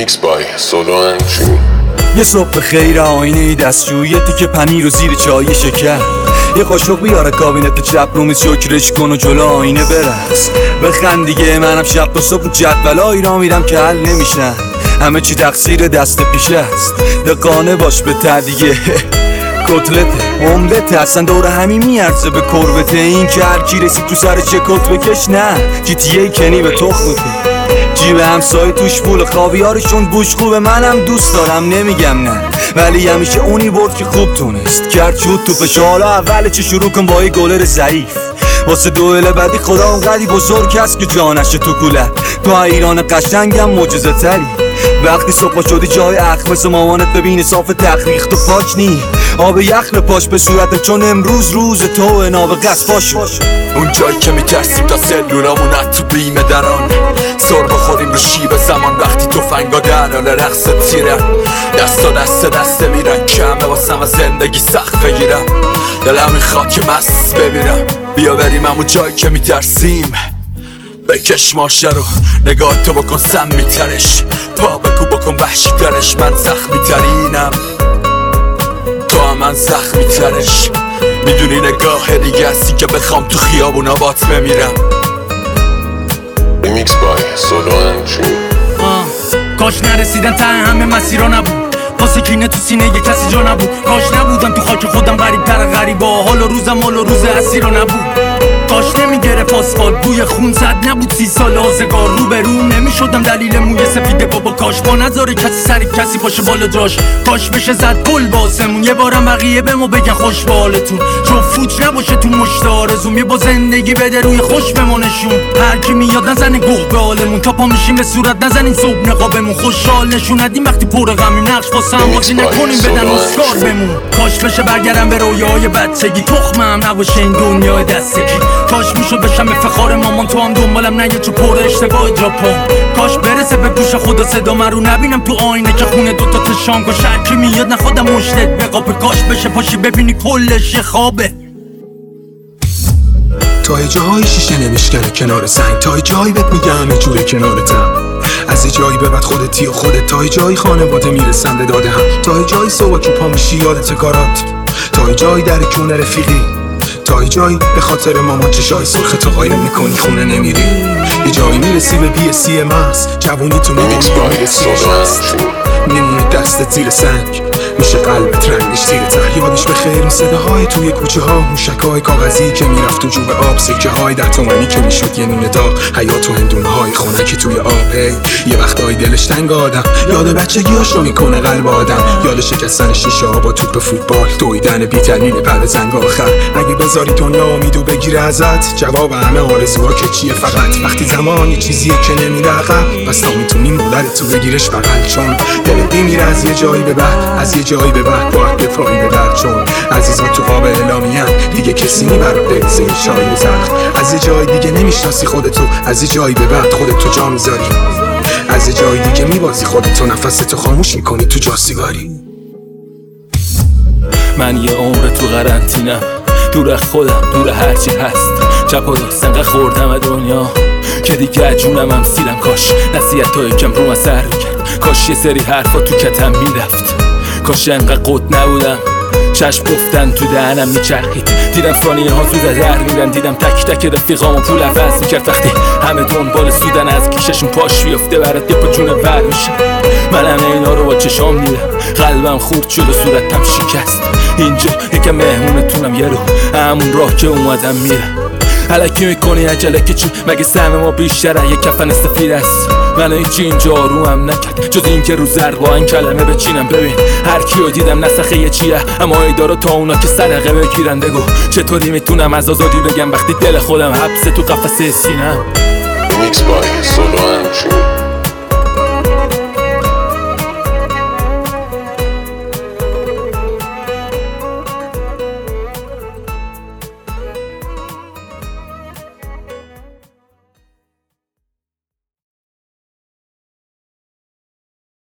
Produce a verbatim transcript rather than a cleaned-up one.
ریمیکس بای سولو انجین. یه صبح خیر آینه دستشویی یه تیکه پنیر و زیر چای شکر، یه قاشق بیاره کابینت چپ رو میز شکرش کن و جلو آینه برقص بخند دیگه. منم شب تا صبح جدولایی را میرم که حل نمیشن، همه چی تقصیر دست پیش است. دقانه باش به تدیگه کتلته املته اصلا دور همین میارزه به کربته. این که هر کی رسید تو سر چه کت بکش، نه جی تی ای کنی به تخمته. جیب همسایه توش پول خاویارشون بوش خوبه، منم دوست دارم نمیگم نه، ولی همیشه اونی برد که خوب تونست کرد شد تو فش. حالا اول چه شروع کن با یه گلر ضعیف واسه دوئل بعدی. خدا اونقدی بزرگ هست که جانش تو کوله. تو ایران قشنگم معجزه تری، وقتی صبح شدی جای اخمس مامانت ببینه صاف تخریخ تو پاک نی آب یخ پاش به صورتت، چون امروز روز تو ناب قصفاش. اون جایی که میترسیم تا سلولامون تو بیمه دران سر بخوریم رو شیب زمان، وقتی توفنگا در حال رقص تیرن، دستا دست دست میرن، کمه واسم و زندگی سخت بگیرم، دلم میخواد که مست بمیرم. بیا بریم همون جایی که میترسیم، بکش ماشه رو نگاه تو بکن سم میترش، پا بکو بکن وحشی ترش. من زخمی ترینم تو هم من زخمی ترش، میدونی نگاه دیگه هستی که بخوام تو خیابونا بات بمیرم. ریمیکس بای سولو انجین. کاش نرسیدن ته همه مسیرا نبود، واسه کینه تو سینه یه کسی جا نبود. کاش نبودم تو خاک خودم غریب تر غریبا، حال و روزم حال و روز اسیرا نبود. کاش نمیگرفت آسفالت بوی خون زد نبود سی سال آزگار رو به رو نمیشدم دلیل موی سفیده بابا. کاش با نذاره کسی سر کسی پاشه بالا جاش، کاش بشه زد گل باسمون یه بارم بقیه به ما بگن خوش به حالتون، چون فوت نباشه تو مشت آرزوم. یه با زندگی بده روی خوش بمانشون، هر کی میاد نزنه گوه به حالمون، تا پا میشیم به صورت نزنین صبح نقابمون. خوشحال نشون ندیم وقتی پر غمیم، نقش واسه هم بازی نکنیم بدن اسکار بمون. کاش بشه برگردم به رویای بچگی، تخمم نباشه این دنیای دستگی. کاش میشد بشم افتخار مامان، تو هم دنبالم نه یه چو پر اشتباه ژاپن. کاش برسه به گوش خدا صدا من رو نبینم تو آینه که خونه دوتا تشام. کاش هر کی میاد نخوادم مشتت بقاپه، کاش بشه پاشی ببینی کلش خوابه. تا یه جایی شیشه نمیشکنه کنار سنگ، تا یه جایی بهت میگم همه جوره کنارتم. از یه جایی به بعد خودتی و خودت، تا یه جایی خانواده میرسن به داده هم، تا یه جایی صبح که پا میشی یادت کارات، تا یه جایی در کونه رفیقی، تا یه جایی به خاطر مامان چشای سرخت قایم میکنی خونه نمیری. یه جایی میرسی به بی سی ماس، جوونی تو میبینی یا میرسی شست، میمونه دستت زیر سنگ، میشه قلبت رنگش زیر ته. یادش به خیر صداهای توی کوچه ها، موشکای کاغذی که میرفت تو جوب آب، سکه های ده تومنی که میشد یه نونه داغ، حیات و هندونه های خنکی توی آب. هی یه وقتایی دلش تنگ آدم، یاد بچگیاشو میکنه قلب آدم، یاد شکستن شیشه ها با توپ فوتبال، دویدن بی‌ترمیم بعد زنگ آخر. اگه بذاری دنیا امیدو بگیره ازت، جواب همه آرزوها که چیه فقط وقتی زمان یه چیزیه که نمیره عقب، بس تا میتونی مادرت تو بگیرش بغل، چون دلت میمیره از یه جایی به بعد، از یه جایی به بعد باید بپایی به در، چون عزیزان تو قابل اعلامیه‌ان دیگه کسی میبره بریزه چای زخم. از یه جای دیگه نمیشناسی خودتو، از یه جایی به بعد خودتو جا میذاری، از یه جای دیگه میبازی خودتو، نفستو خاموش میکنی تو جا سیگاری. من یه عمر تو قرنطینم، دور از خودم، دور هرچی هست، چپ و راست انقدر خوردم دنیا که دیگه جونم هم سیرم. کاش نصیحت ها یکم رو من سر میکرد، کاش یه سری حرفا تو کتم میرفت، کاش انقدر قد نبودم چشم گفتن تو دهنم میچرخید. دیدم ثانیه ها زود در میرن، دیدم تک تک رفیقامو پول عوض میکرد، وقتی همه دنبال سودن از کیششون پاش بیفته برات یه پا جونه ور میشه. منم اینا رو با چشام دیدم، قلبم خورد شد و صورتم شکست. اینجا یکم مهمونتونم، یه رو همون راه که اومدم میرم. الکی میکنی عجله که چی؟ مگه سهم ما بیشتره؟ یه کفن سفید است، منو هیچی اینجا رو هم نکرد جز این که رو زرق با این کلمه بچینم. ببین هر کیو دیدم نسخه یه چیه، اما ایدارو تا اونا که صدقه بگیرن. بگو چطوری میتونم از آزادی بگم وقتی دل خودم حبسه تو قفسه سینم. ریمیکس بای سولو انجین.